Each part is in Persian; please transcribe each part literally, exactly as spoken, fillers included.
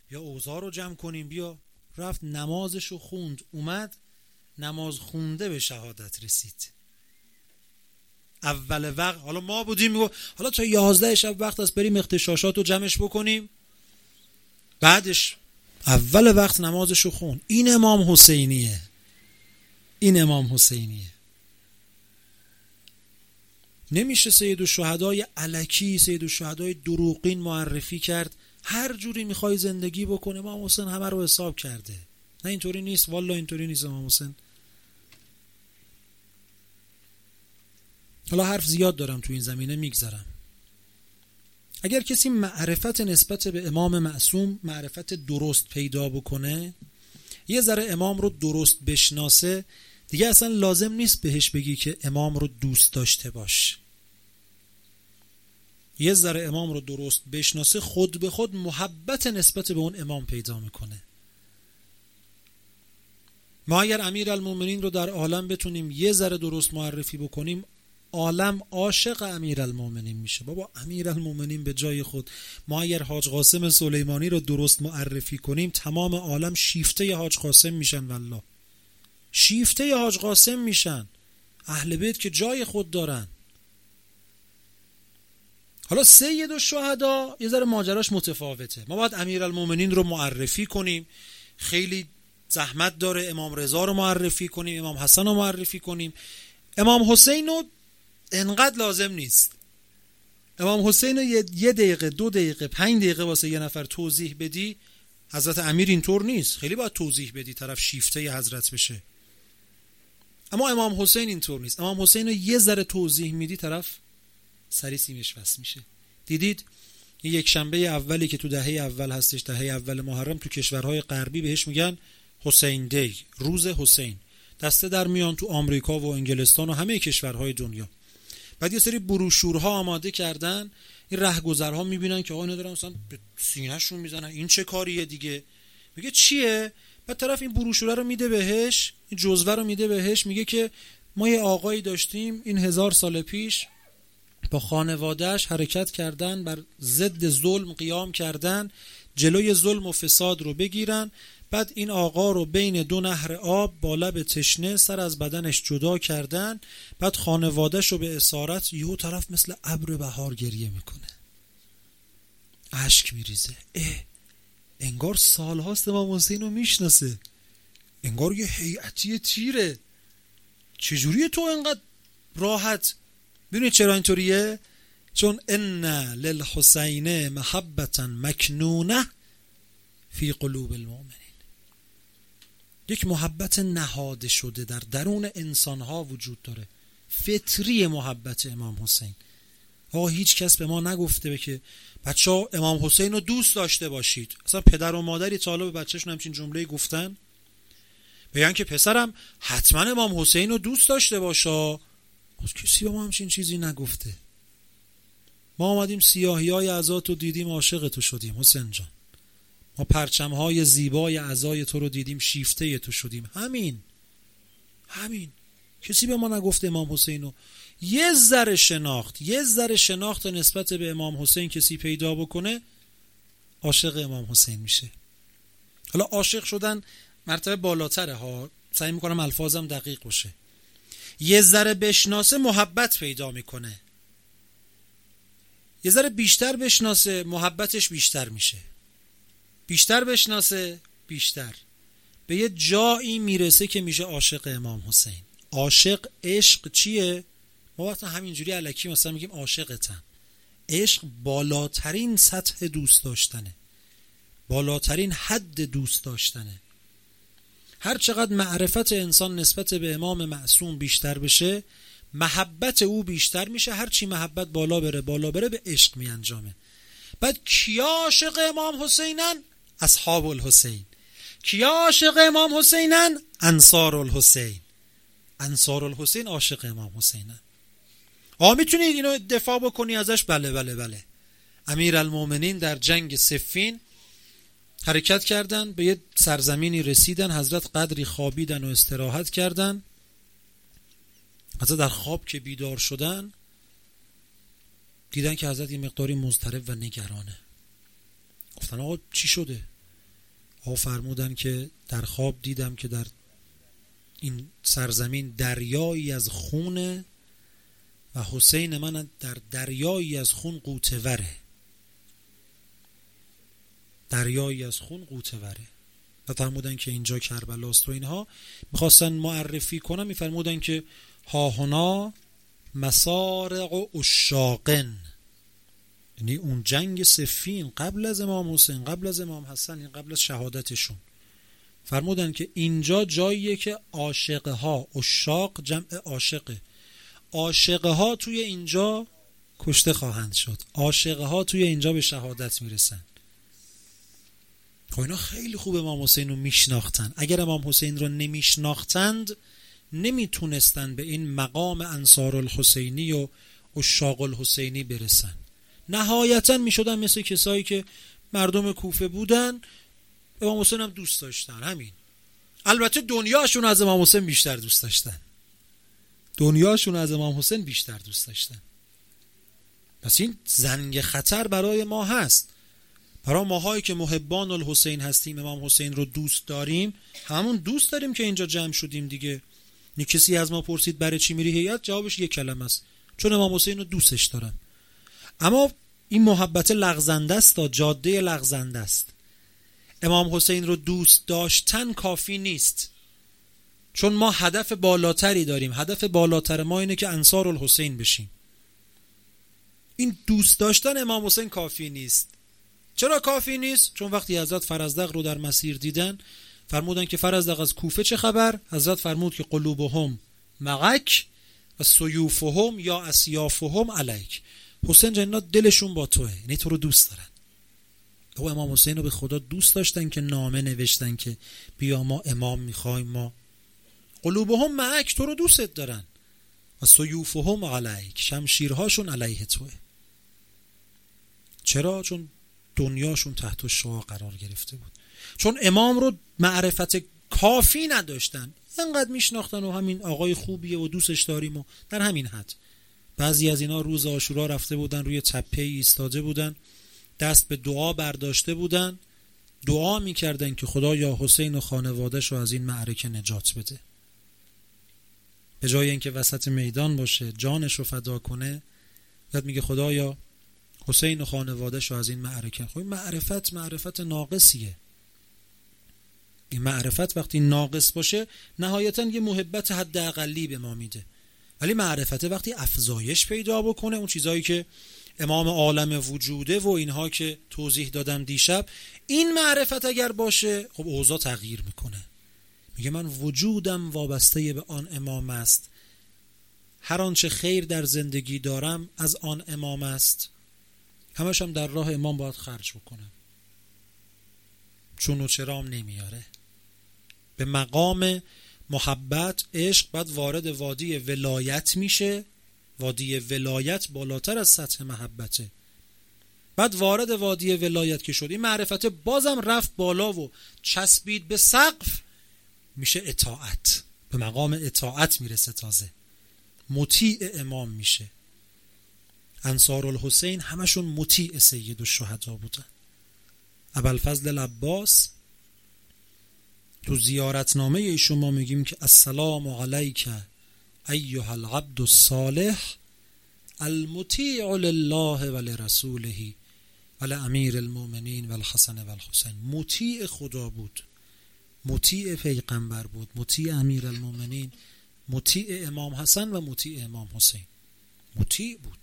بیا اوضاع رو جمع کنیم، بیا. رفت نمازشو خوند، اومد نماز خونده به شهادت رسید. اول وقت حالا ما بودیم میگو حالا تا یازده شب وقت است بریم اغتشاشات رو جمعش بکنیم، بعدش اول وقت نمازشو خون. این امام حسینیه، این امام حسینیه. نمیشه سید الشهدای الکی، سید الشهدای دروغین معرفی کرد. هر جوری میخوای زندگی بکنه امام حسین همه رو حساب کرده. نه اینطوری نیست، والله اینطوری نیست امام حسین. حالا حرف زیاد دارم تو این زمینه، میگذرم. اگر کسی معرفت نسبت به امام معصوم، معرفت درست پیدا بکنه، یه ذره امام رو درست بشناسه، دیگه اصلا لازم نیست بهش بگی که امام رو دوست داشته باش. یه ذره امام رو درست بشناسه، خود به خود محبت نسبت به اون امام پیدا میکنه. ما اگر امیرالمومنین رو در عالم بتونیم یه ذره درست معرفی بکنیم، عالم عاشق امیرالمومنین میشه. بابا امیرالمومنین به جای خود. ما اگر حاج قاسم سلیمانی رو درست معرفی کنیم، تمام عالم شیفته حاج قاسم میشن. والله شیفته حاج قاسم میشن. اهل بیت که جای خود دارن. حالا سید الشهدا یه ذره ماجراش متفاوته. ما باید امیرالمومنین رو معرفی کنیم، خیلی زحمت داره. امام رضا رو معرفی کنیم، امام حسن رو معرفی کنیم. امام حسین رو انقدر لازم نیست. امام حسین رو یه دقیقه دو دقیقه پنج دقیقه واسه یه نفر توضیح بدی. حضرت امیر اینطور نیست، خیلی باید توضیح بدی طرف شیفته حضرت بشه. اما امام حسین اینطور نیست. امام حسین رو یه ذره توضیح میدی طرف سری سیمش وصل میشه. دیدید یک شنبه اولی که تو دهه اول هستش، دهه اول محرم، تو کشورهای غربی بهش میگن حسین دی، روز حسین. دسته در میان تو آمریکا و انگلستان و همه کشورهای دنیا. بعد یه سری بروشورها آماده کردن. این رهگذرها میبینن که آقا اینا دارن مثلا به سینه‌شون میزنن، این چه کاریه دیگه؟ میگه چیه؟ بعد طرف این بروشوره رو میده بهش، این جزوه رو میده بهش، میگه که ما یه آقایی داشتیم این هزار سال پیش با خانوادهش حرکت کردن، بر ضد ظلم قیام کردن، جلوی ظلم و فساد رو بگیرن. بعد این آقا رو بین دو نهر آب با لب تشنه سر از بدنش جدا کردن. بعد خانوادهش رو به اسارت، یهو طرف مثل ابر بهار گریه میکنه، اشک میریزه. اه انگار سالهاست امام حسین رو میشناسه، انگار یه هیئتی تیره. چجوریه تو انقدر راحت؟ ببینید چرا اینطوریه؟ چون ان للحسین محبتا مکنونه فی قلوب المؤمنین. یک محبت نهاده شده در درون انسانها وجود داره، فطری محبت امام حسین. آقا هیچ کس به ما نگفته که بچه‌ها امام حسین رو دوست داشته باشید. اصلا پدر و مادری تا حالا به بچه‌شون همچین جمله گفتن؟ بگن که پسرم حتما امام حسین رو دوست داشته باشه. کسی به ما همچین چیزی نگفته. ما آمدیم سیاهی‌های عزات رو دیدیم، عاشق تو شدیم حسین جان. ما پرچم‌های زیبای عزای تو رو دیدیم، شیفته تو شدیم. همین همین. کسی به ما نگفته امام حسین رو. یه ذره شناخت، یه ذره شناخت نسبت به امام حسین کسی پیدا بکنه، عاشق امام حسین میشه. حالا عاشق شدن مرتبه بالاتره ها، سعی میکنم الفاظم دقیق باشه. یه ذره بشناسه محبت پیدا میکنه، یه ذره بیشتر بشناسه محبتش بیشتر میشه، بیشتر بشناسه بیشتر، به یه جایی میرسه که میشه عاشق امام حسین. عاشق، عشق چیه؟ ما وقتا همینجوری الکی مثلا میگیم عاشقتم. عشق بالاترین سطح دوست داشتنه، بالاترین حد دوست داشتنه. هر چقدر معرفت انسان نسبت به امام معصوم بیشتر بشه، محبت او بیشتر میشه. هر چی محبت بالا بره بالا بره به عشق می انجامه. بعد کیا عاشق امام حسینن؟ اصحاب الحسین. کیا عاشق امام حسینن؟ انصار الحسین. انصار الحسین عاشق امام حسینن. آ میتونید اینو دفاع بکنی ازش؟ بله بله بله. امیرالمومنین در جنگ صفین حرکت کردن، به یه سرزمینی رسیدن، حضرت قدری خوابیدن و استراحت کردن. حضرت در خواب که بیدار شدن دیدن که حضرت یه مقداری مضطرب و نگرانه. گفتن آقا چی شده؟ ها فرمودن که در خواب دیدم که در این سرزمین دریایی از خونه و حسین من در دریایی از خون غوطه وره. دریایی از خون غوطه وره. و فرمودن که اینجا کربلاست و اینها میخواستن معرفی کنن، میفرمودن که ها هنا مسارع عشاقن، یعنی اون جنگ صفین قبل از امام حسین، قبل از امام حسن، قبل از شهادتشون، فرمودن که اینجا جاییه که عاشقه ها، عشاق جمع عاشقه، عاشقه ها توی اینجا کشته خواهند شد، عاشقه ها توی اینجا به شهادت میرسن. خب اینا خیلی خوب امام حسین رو میشناختن. اگر امام حسین رو نمیشناختند نمیتونستن به این مقام انصار الحسینی و عشاق الحسینی برسن. نهایتا میشدن مثل کسایی که مردم کوفه بودن، امام حسین هم دوست داشتن، همین. البته دنیاشون از امام حسین بیشتر دوست داشتن، دنیاشون از امام حسین بیشتر دوست داشتن. پس این زنگ خطر برای ما هست، برای ماهایی که محبان الحسین هستیم، امام حسین رو دوست داریم، همون دوست داریم که اینجا جمع شدیم دیگه. نی کسی از ما پرسید برای چی میری هیئت، جوابش یک کلمه است، چون امام حسین رو دوستش دارم. اما این محبت لغزنده است، تا جاده لغزنده است. امام حسین رو دوست داشتن کافی نیست، چون ما هدف بالاتری داریم. هدف بالاتر ما اینه که انصار الحسین بشیم. این دوست داشتن امام حسین کافی نیست. چرا کافی نیست؟ چون وقتی حضرت فرزدق رو در مسیر دیدن، فرمودن که فرزدق از کوفه چه خبر؟ حضرت فرمود که قلوبهم معک و سیوفهم یا اسیافهم علیک. حسین جنا دلشون با توه، یعنی تو رو دوست دارن. او امام حسین رو به خدا دوست داشتن که نامه نوشتن که بیا ما امام میخوایم، ما قلوبهم معک، تو رو دوست دارن، و سیوفهم علیک، شمشیرهاشون علیه توه. چرا؟ چون دنیاشون تحت شعاع قرار گرفته بود، چون امام رو معرفت کافی نداشتن، اینقدر میشناختن و همین آقای خوبیه و دوستش داریم و در همین حد. بعضی از اینا روز عاشورا رفته بودن روی تپه ایستاده بودن، دست به دعا برداشته بودن، دعا میکردن که خدایا حسین و خانواده‌شو از این معرکه نجات بده. به جای اینکه وسط میدان باشه جانشو فدا کنه، بعد میگه خدایا حسین و خانواده‌شو از این معرکه. خب این معرفت معرفت ناقصیه. این معرفت وقتی ناقص باشه نهایتا یه محبت حداقلی به ما میده، ولی معرفت وقتی افزایش پیدا بکنه، اون چیزایی که امام عالم وجوده و اینها که توضیح دادم دیشب، این معرفت اگر باشه، خب اوضاع تغییر میکنه. میگه من وجودم وابسته به آن امام است، هر آنچه خیر در زندگی دارم از آن امام است، همش هم در راه امام باید خرج بکنم، چون و چرام نمیاره. به مقام محبت عشق بعد وارد وادی ولایت میشه. وادی ولایت بالاتر از سطح محبته. بعد وارد وادی ولایت که شد، این معرفت بازم رفت بالا و چسبید به سقف، میشه اطاعت. به مقام اطاعت میرسه، تازه مطیع امام میشه. انصار الحسین همشون مطیع سید الشهدا بودن. ابوالفضل العباس تو زیارتنامه ایشون ما میگیم که السلام علیک ایها العبد الصالح المطیع لله و لرسوله و لامیر المؤمنین و الحسن و الحسین. مطیع خدا بود، مطیع پیغمبر بود، مطیع امیر المؤمنین، مطیع امام حسن و مطیع امام حسین. مطیع بود.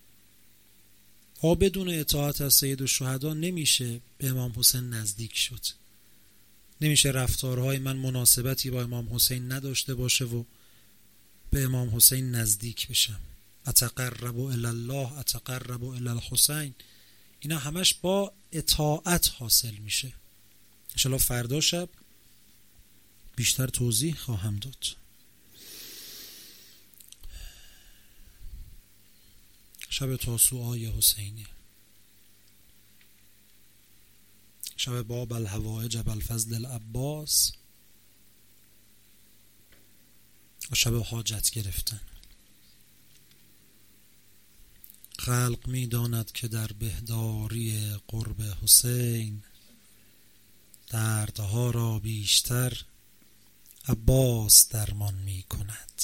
ها بدون اطاعت از سید الشهدا نمیشه به امام حسین نزدیک شد، نمیشه رفتارهای من مناسبتی با امام حسین نداشته باشه و به امام حسین نزدیک بشم. اتقرب الی الله اتقرب الی الحسین. اینا همش با اطاعت حاصل میشه. ان شاء الله فردا شب بیشتر توضیح خواهم داد. شب تاسوعای حسینی، شب باب الحوائج ابوالفضل العباس و شب حاجت گرفتن. خلق می داند که در بهداری قرب حسین، دردها را بیشتر عباس درمان می کند.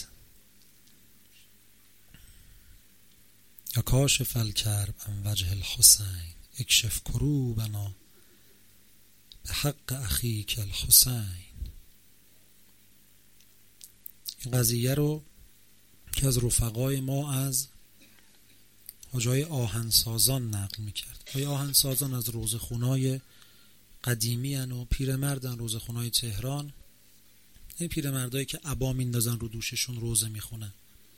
یا کاشف الکرب عن وجه الحسین اکشف کروبنا به حق اخیک الحسین. این قضیه رو که از رفقای ما از حاجای آهنسازان نقل میکرد. حاجای آهنسازان از روزخونای قدیمی هن و پیرمردن، روزخونای تهران. این پیرمردایی که عبا میندازن رو دوششون روزه میخونن.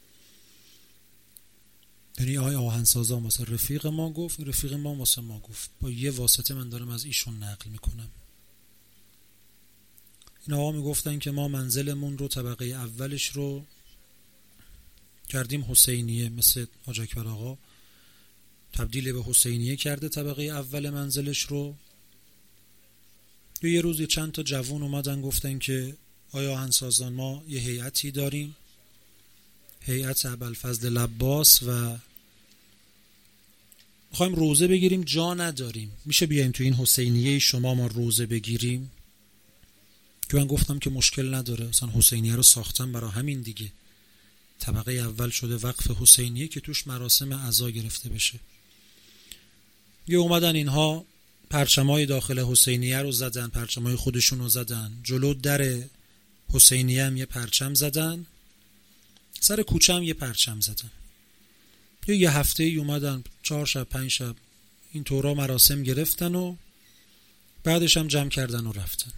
یعنی آقای آهنسازان واسه رفیق ما گفت، رفیق ما واسه ما گفت، با یه واسطه من دارم از ایشون نقل میکنم. این آقا میگفتن که ما منزلمون رو طبقه اولش رو کردیم حسینیه، مثل حاج اکبر آقا تبدیل به حسینیه کرده طبقه اول منزلش رو. یه روز چند تا جوون اومدن گفتن که آیا آهنسازان ما یه هیئتی داریم، هیئت ابوالفضل لباس، و میخوایم روزه بگیریم، جا نداریم، میشه بیایم تو این حسینیه شما ما روزه بگیریم؟ که من گفتم که مشکل نداره، اصلا حسینیه رو ساختم برای همین دیگه، طبقه اول شده وقف حسینیه که توش مراسم عزا گرفته بشه. یه اومدن اینها پرچمای داخل حسینیه رو زدن، پرچمای خودشون رو زدن، جلو در حسینیه هم یه پرچم زدن، سر کوچه هم یه پرچم زدن. یه یه هفته ای اومدن، چهار شب پنج شب این طورا مراسم گرفتن و بعدش هم جمع کردن و رفتن.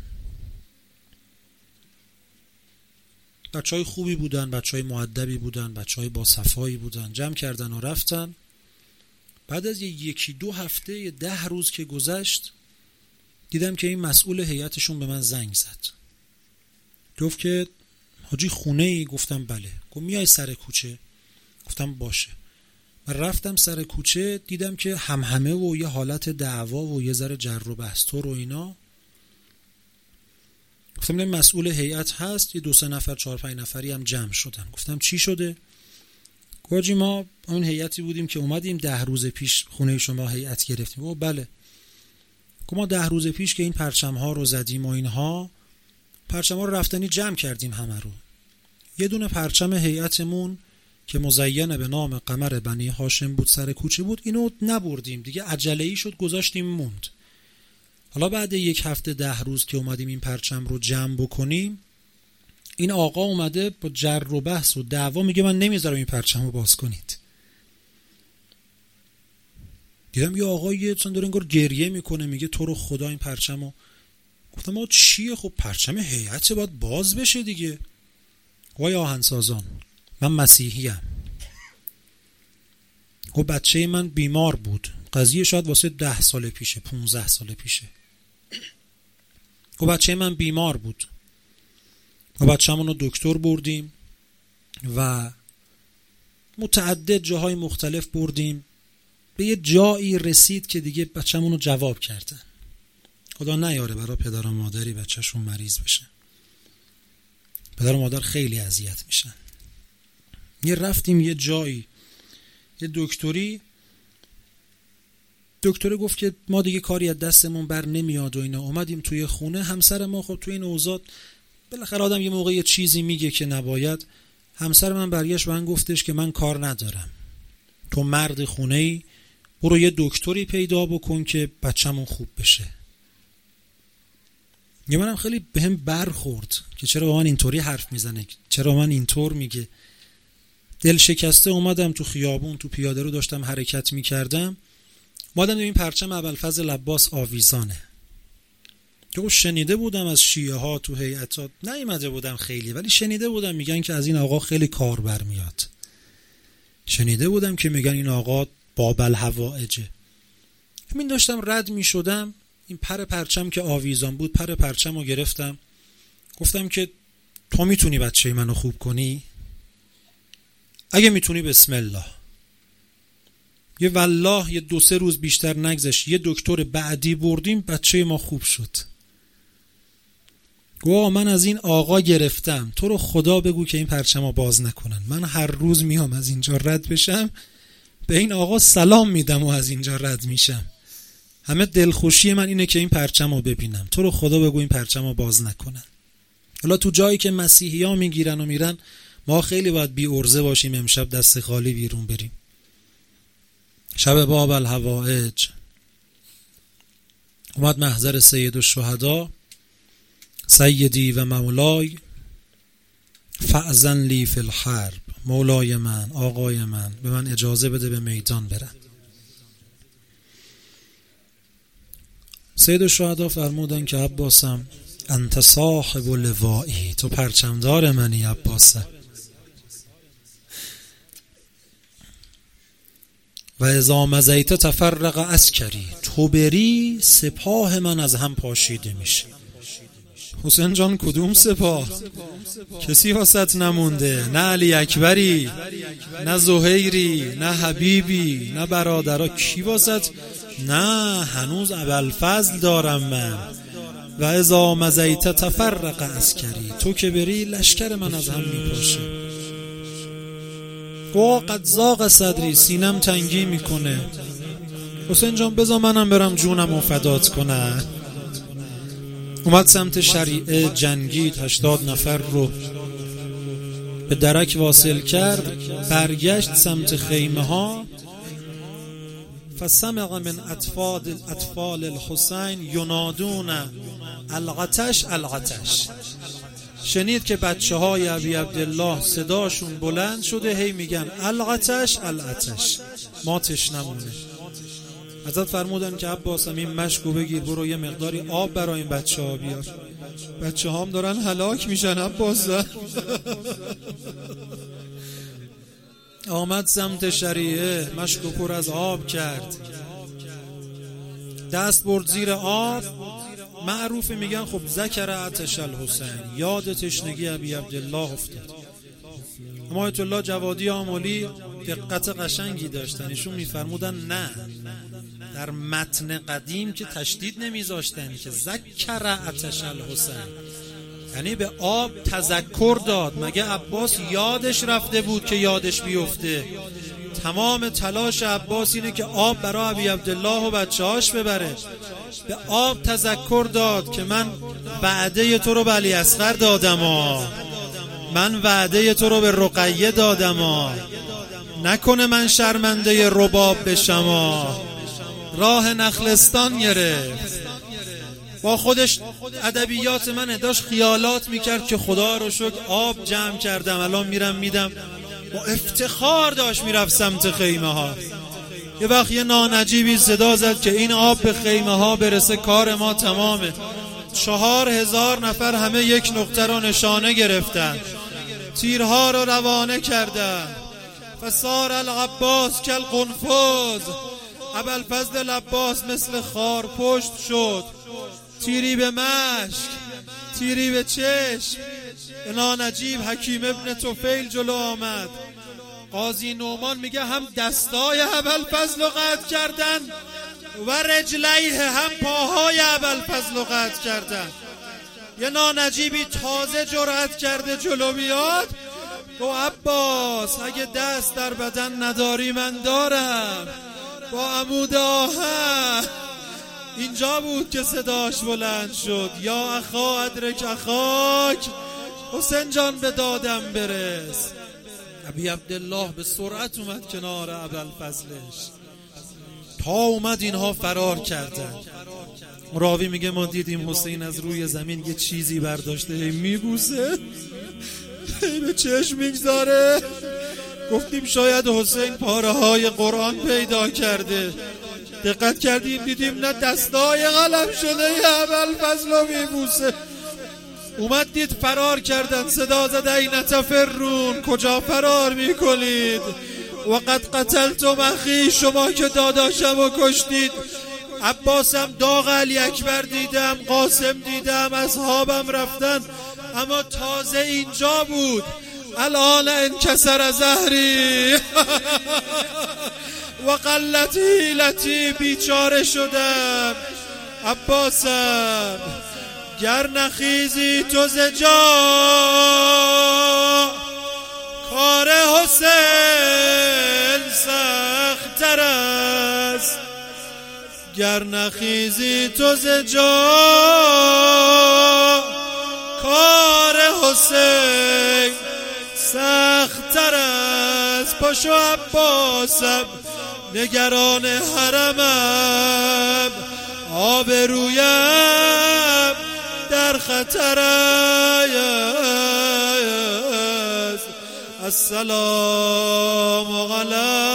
بچه های خوبی بودن، بچه های مؤدبی بودن، بچه های با صفایی بودن، جمع کردن و رفتن. بعد از یکی دو هفته یه ده روز که گذشت دیدم که این مسئول هیئتشون به من زنگ زد، گفت که حاجی خونه ای؟ گفتم بله. گفت میای سر کوچه؟ گفتم باشه. من رفتم سر کوچه، دیدم که همهمه و یه حالت دعوا و یه ذره جر و بحث و اینا. گفتم این مسئول هیئت هست، یه دو سه نفر چهار پنج نفری هم جمع شدن. گفتم چی شده؟ گفت ما اون هیئتی بودیم که اومدیم ده روز پیش خونه شما هیئت گرفتیم. گفت بله. گفت ما ده روز پیش که این پرچم ها رو زدیم و اینها، پرچم ها رو رفتنی جمع کردیم همه رو. یه دونه پرچم هیئتمون که مزین به نام قمر بنی هاشم بود سر کوچه بود، اینو نبردیم دیگه، عجله‌ای شد گذاشتیم موند. حالا بعد یک هفته ده روز که اومدیم این پرچم رو جمع بکنیم، این آقا اومده با جر و بحث و دعوا میگه من نمیذارم این پرچم رو باز کنید. دیدم یه آقایی چون داره انگار گریه میکنه، میگه تو رو خدا این پرچم رو. گفتم آقا چیه؟ خب پرچم هیئت باید باز بشه دیگه. وای آهنسازان من مسیحیم. خب بچه من بیمار بود، قضیه شاید واسه ده سال پیشه، پونزده سال پیشه. خب بچه من بیمار بود و بچه‌مون رو دکتر بردیم و متعدد جاهای مختلف بردیم، به یه جایی رسید که دیگه بچه‌مون رو جواب کردن. خدا نیاره برای پدر و مادری بچه‌شون مریض بشه. پدر و مادر خیلی اذیت میشن. یه رفتیم یه جایی، یه دکتری، دکتر گفت که ما دیگه کاری از دستمون بر نمیاد و اینا. اومدیم توی خونه، همسر ما خب توی این اوضاع بالاخره آدم یه موقع یه چیزی میگه که نباید. همسر من برگشت و من گفتش که من کار ندارم، تو مرد خونه‌ای، برو یه دکتری پیدا بکن که بچه‌مون خوب بشه. یه منم خیلی بهم برخورد که چرا با من اینطوری حرف میزنه، چرا من اینطور میگه. دل شکسته اومدم تو خیابون، تو پیاده رو داشتم حرکت میکردم، اومدم این پرچم ابوالفضل لباس آویزانه. که شنیده بودم از شیعه ها تو هیئتات، نیومده بودم خیلی، ولی شنیده بودم میگن که از این آقا خیلی کار برمیاد. شنیده بودم که میگن این آقا باب الحوائجه. همین داشتم رد میشدم، این پر پرچم که آویزان بود، پر پرچم رو گرفتم، گفتم که تو میتونی بچه منو خوب کنی؟ اگه میتونی بسم الله. یه والله یه دو سه روز بیشتر نگذشت، یه دکتر بعدی بردیم، بچه ما خوب شد. گوه من از این آقا گرفتم، تو رو خدا بگو که این پرچمو باز نکنن. من هر روز میام از اینجا رد بشم، به این آقا سلام میدم و از اینجا رد میشم. همه دلخوشی من اینه که این پرچم رو ببینم. تو رو خدا بگو این پرچم رو باز نکنن. حالا تو جایی که مسیحی ها میگیرن و میرن، ما خیلی باید بی ارزه باشیم امشب دست خالی بیرون بریم. شب باب الحوائج اومد محضر سید الشهدا، سیدی و مولای فأذن لی فی الحرب، مولای من، آقای من، به من اجازه بده به میدان برم. سید الشهدا فرمودن که عباسم انت صاحب لوایی، تو پرچمدار منی عباسم. و اذا مزیت تفرق عسکری، تو بری سپاه من از هم پاشیده میشه. حسین جان کدوم سپاه؟ کسی واسط نمونده، نه علی اکبری، نه زهیری، نه حبیبی، نه برادرها. کی واسط؟ نه هنوز ابوالفضل دارم من. و اذا مزیت تفرق عسکری، تو که بری لشکر من از هم میپاشه. گوه قد زاغ صدری، سینم تنگی میکنه. حسین جان بذار منم برم جونم و فدات کنه. اومد سمت شریعه، جنگید، هشتاد نفر رو به درک واصل کرد. برگشت سمت خیمه ها. فسمع من اطفال اطفال الحسین ینادون العتش العتش، شنید که بچه های ابی عبدالله صداشون بلند شده، هی میگن العتش العتش، ما تشنمونه. حضرت فرمودن که عباسم این مشکو بگیر، برو یه مقداری آب برای این بچه ها بیار، بچه هام دارن هلاک میشن عباسم. آمد سمت شریعه، مشکو پر از آب کرد، دست برد زیر آب. معروف میگن خب ذکر عطش الحسین، یاد تشنگی ابی عبدالله افتاد. اما آیت الله جوادی آملی دقت قشنگی داشتن، ایشون میفرمودن نه، در متن قدیم که تشدید نمیذاشتن که ذکر عطش الحسین، یعنی به آب تذکر داد. مگه عباس یادش رفته بود که یادش بیفته؟ تمام تلاش عباس اینه که آب برای ابی عبدالله و بچه‌هاش ببره. به آب تذکر داد که من وعده تو رو به علی اصغر دادم ها، من وعده تو رو به رقیه دادم ها، نکنه من شرمنده رباب بشم ها. راه نخلستان گرفت، با خودش ادبیات منه، داشت خیالات میکرد که خدا رو شکر آب جمع کردم، الان میرم میدم. با افتخار داشت میرفت سمت خیمه ها. یه وقت یه نانجیبی صدا زد که این آب به خیمه ها برسه کار ما تمامه. چهار هزار نفر همه یک نقطه رو نشانه گرفتن، تیرها رو روانه کردن. فصار العباس کل قنفذ، ابوالفضل العباس مثل خار پشت شد، تیری به مشک، تیری به چشم. نانجیب حکیم ابن طفیل جلو آمد. قاضی نعمان میگه هم دستای ابوالفضل رو قطع کردن و رجلیه، هم پاهای ابوالفضل رو قطع کردن. یه نانجیبی تازه جرأت کرده جلو بیاد، گو عباس اگه دست در بدن نداری من دارم، با عمود آهن. اینجا بود که صداش بلند شد، یا اخا ادرک اخاک، حسین جان به دادم برس. ابی عبدالله به سرعت اومد کنار ابوالفضلش، تا اومد اینها فرار کردن. راوی میگه ما دیدیم حسین از روی زمین یه چیزی برداشته میبوسه، به چشم میگذاره. گفتیم شاید حسین پاره های قرآن پیدا کرده. دقت کردیم دیدیم نه، دستای قلم شده یه ابوالفضل رو میبوسه. اومد دید فرار کردن، صدا زد این تفرون، کجا فرار میکنید؟ و قد قتلتم اخی، شما که داداشم رو کشتید. عباسم داغ علی اکبر دیدم، قاسم دیدم، اصحابم رفتن، اما تازه اینجا بود. الان انکسر ظهری و قلت حیلتی، بیچاره شدم. عباسم گر نخیزی تو ز جا، کار حسین سخت‌تر است. گر نخیزی تو ز جا کار حسین سخت تر است. پاشو عباسم نگران حرمم آبرویم در خطر است. السلام علی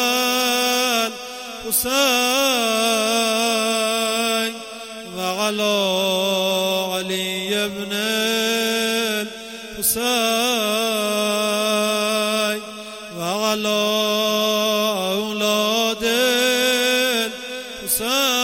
الحسین و علی علی ابن الحسین و علی اولاد الحسین.